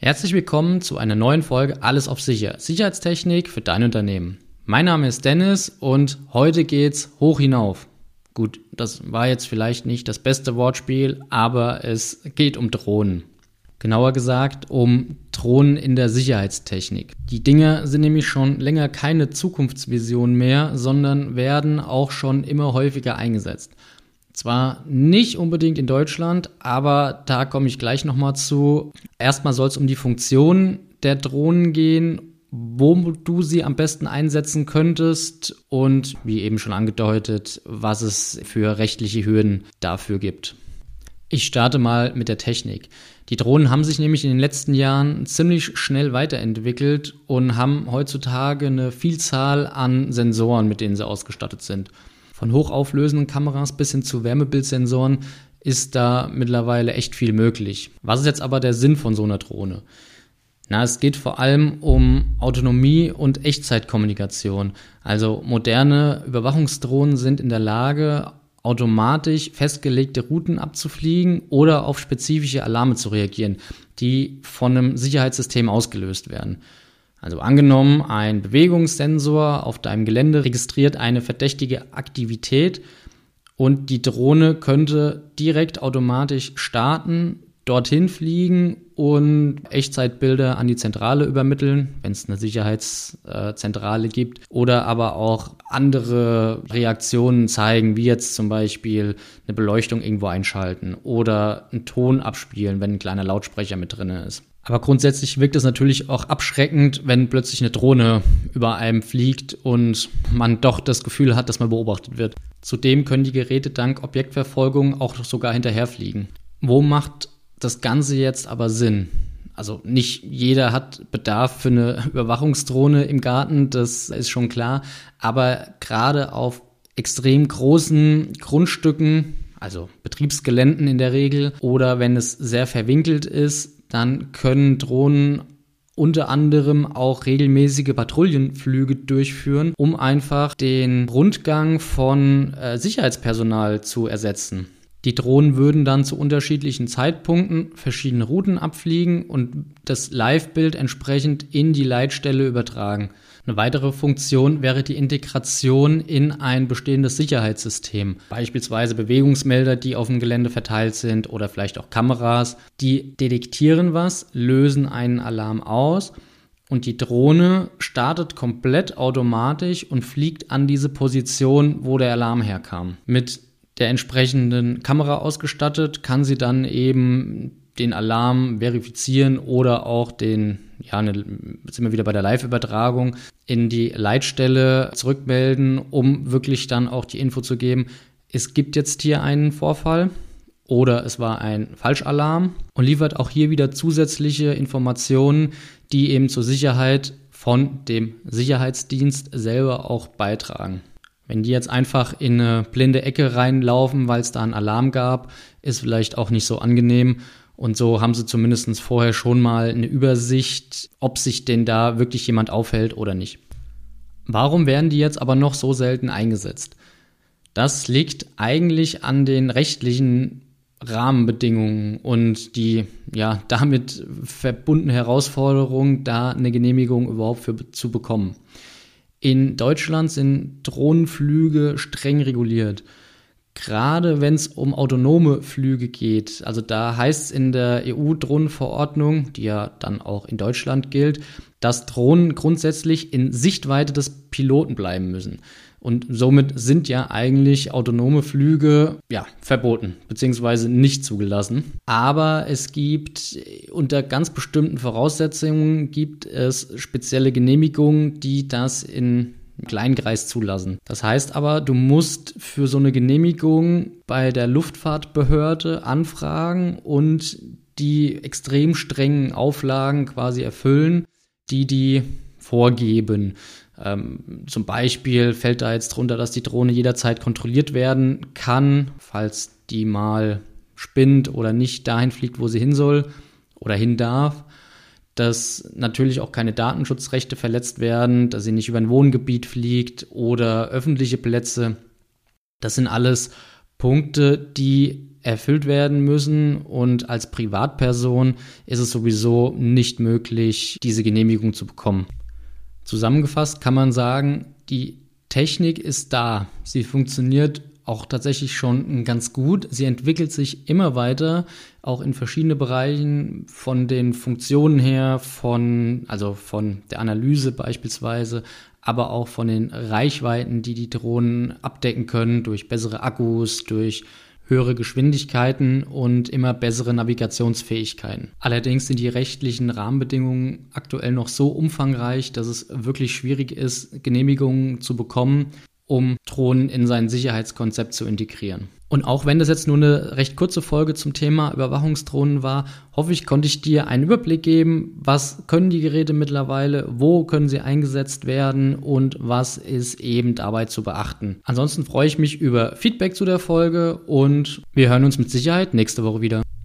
Herzlich willkommen zu einer neuen Folge Alles auf Sicher. Sicherheitstechnik für dein Unternehmen. Mein Name ist Dennis und heute geht's hoch hinauf. Gut, das war jetzt vielleicht nicht das beste Wortspiel, aber es geht um Drohnen. Genauer gesagt um Drohnen in der Sicherheitstechnik. Die Dinger sind nämlich schon länger keine Zukunftsvision mehr, sondern werden auch schon immer häufiger eingesetzt. Zwar nicht unbedingt in Deutschland, aber da komme ich gleich nochmal zu. Erstmal soll es um die Funktion der Drohnen gehen, wo du sie am besten einsetzen könntest und, wie eben schon angedeutet, was es für rechtliche Hürden dafür gibt. Ich starte mal mit der Technik. Die Drohnen haben sich nämlich in den letzten Jahren ziemlich schnell weiterentwickelt und haben heutzutage eine Vielzahl an Sensoren, mit denen sie ausgestattet sind. Von hochauflösenden Kameras bis hin zu Wärmebildsensoren ist da mittlerweile echt viel möglich. Was ist jetzt aber der Sinn von so einer Drohne? Es geht vor allem um Autonomie und Echtzeitkommunikation. Also moderne Überwachungsdrohnen sind in der Lage, automatisch festgelegte Routen abzufliegen oder auf spezifische Alarme zu reagieren, die von einem Sicherheitssystem ausgelöst werden. Also angenommen, ein Bewegungssensor auf deinem Gelände registriert eine verdächtige Aktivität und die Drohne könnte direkt automatisch starten, dorthin fliegen und Echtzeitbilder an die Zentrale übermitteln, wenn es eine Sicherheitszentrale gibt, oder aber auch andere Reaktionen zeigen, wie jetzt zum Beispiel eine Beleuchtung irgendwo einschalten oder einen Ton abspielen, wenn ein kleiner Lautsprecher mit drin ist. Aber grundsätzlich wirkt es natürlich auch abschreckend, wenn plötzlich eine Drohne über einem fliegt und man doch das Gefühl hat, dass man beobachtet wird. Zudem können die Geräte dank Objektverfolgung auch sogar hinterherfliegen. Wo macht das Ganze jetzt aber Sinn? Also nicht jeder hat Bedarf für eine Überwachungsdrohne im Garten, das ist schon klar. Aber gerade auf extrem großen Grundstücken, also Betriebsgeländen in der Regel, oder wenn es sehr verwinkelt ist, dann können Drohnen unter anderem auch regelmäßige Patrouillenflüge durchführen, um einfach den Rundgang von Sicherheitspersonal zu ersetzen. Die Drohnen würden dann zu unterschiedlichen Zeitpunkten verschiedene Routen abfliegen und das Live-Bild entsprechend in die Leitstelle übertragen. Eine weitere Funktion wäre die Integration in ein bestehendes Sicherheitssystem. Beispielsweise Bewegungsmelder, die auf dem Gelände verteilt sind oder vielleicht auch Kameras. Die detektieren was, lösen einen Alarm aus und die Drohne startet komplett automatisch und fliegt an diese Position, wo der Alarm herkam. Mit der entsprechenden Kamera ausgestattet, kann sie dann eben den Alarm verifizieren oder auch sind wir wieder bei der Live-Übertragung, in die Leitstelle zurückmelden, um wirklich dann auch die Info zu geben, es gibt jetzt hier einen Vorfall oder es war ein Falschalarm, und liefert auch hier wieder zusätzliche Informationen, die eben zur Sicherheit von dem Sicherheitsdienst selber auch beitragen. Wenn die jetzt einfach in eine blinde Ecke reinlaufen, weil es da einen Alarm gab, ist vielleicht auch nicht so angenehm. Und so haben sie zumindest vorher schon mal eine Übersicht, ob sich denn da wirklich jemand aufhält oder nicht. Warum werden die jetzt aber noch so selten eingesetzt? Das liegt eigentlich an den rechtlichen Rahmenbedingungen und die damit verbundene Herausforderung, da eine Genehmigung überhaupt zu bekommen. In Deutschland sind Drohnenflüge streng reguliert. Gerade wenn es um autonome Flüge geht, also da heißt es in der EU-Drohnenverordnung, die ja dann auch in Deutschland gilt, dass Drohnen grundsätzlich in Sichtweite des Piloten bleiben müssen. Und somit sind ja eigentlich autonome Flüge verboten bzw. nicht zugelassen. Aber es gibt unter ganz bestimmten Voraussetzungen spezielle Genehmigungen, die das in Kleinkreis zulassen. Das heißt aber, du musst für so eine Genehmigung bei der Luftfahrtbehörde anfragen und die extrem strengen Auflagen quasi erfüllen, die vorgeben. Zum Beispiel fällt da jetzt drunter, dass die Drohne jederzeit kontrolliert werden kann, falls die mal spinnt oder nicht dahin fliegt, wo sie hin soll oder hin darf. Dass natürlich auch keine Datenschutzrechte verletzt werden, dass sie nicht über ein Wohngebiet fliegt oder öffentliche Plätze. Das sind alles Punkte, die erfüllt werden müssen und als Privatperson ist es sowieso nicht möglich, diese Genehmigung zu bekommen. Zusammengefasst kann man sagen, die Technik ist da. Sie funktioniert auch tatsächlich schon ganz gut. Sie entwickelt sich immer weiter, auch in verschiedene Bereichen von den Funktionen her, von der Analyse beispielsweise, aber auch von den Reichweiten, die Drohnen abdecken können, durch bessere Akkus, durch höhere Geschwindigkeiten und immer bessere Navigationsfähigkeiten. Allerdings sind die rechtlichen Rahmenbedingungen aktuell noch so umfangreich, dass es wirklich schwierig ist, Genehmigungen zu bekommen, um Drohnen in sein Sicherheitskonzept zu integrieren. Und auch wenn das jetzt nur eine recht kurze Folge zum Thema Überwachungsdrohnen war, hoffe ich, konnte ich dir einen Überblick geben, was können die Geräte mittlerweile, wo können sie eingesetzt werden und was ist eben dabei zu beachten. Ansonsten freue ich mich über Feedback zu der Folge und wir hören uns mit Sicherheit nächste Woche wieder.